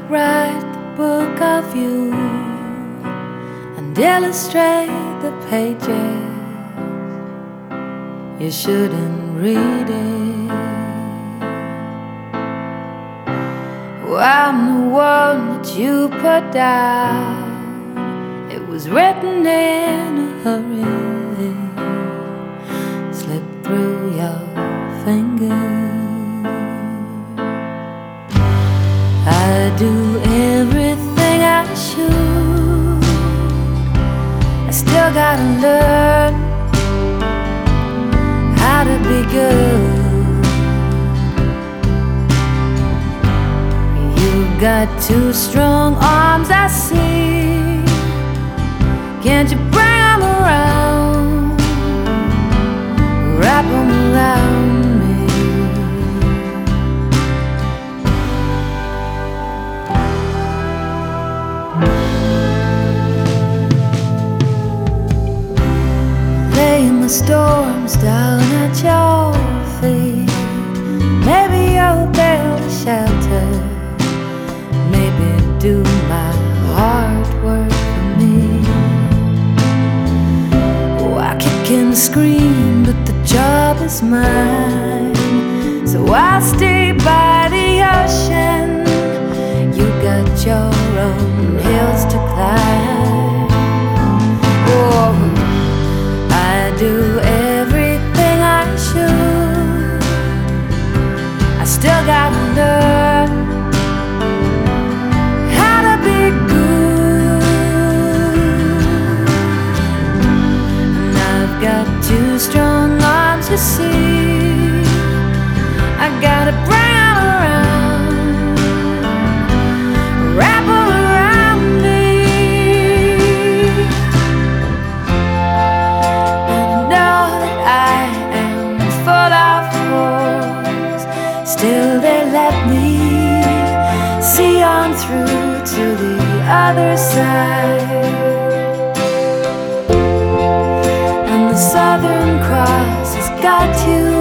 write the book of you and illustrate the pages. You shouldn't read it. Well, I'm the one that you put down. It was written in a hurry, slipped through your fingers. I do everything I should. I still gotta learn how to be good. You've got two strong arms, I see. Can't you bring them around, wrap them around me? Laying the storms down at your feet. Maybe you'll build a shelter, maybe do my hard work for me. Oh, I kick and scream, but the job is mine. So I'll stay by the ocean. You got your own hills to climb. Oh, I do everything I should. I still gotta learn how to be good. And I've got two strong arms, you see. I gotta bring them around, wrap them around me. And I know that I am full of holes. Still they let me see on through to the other side. And the Southern Cross has got you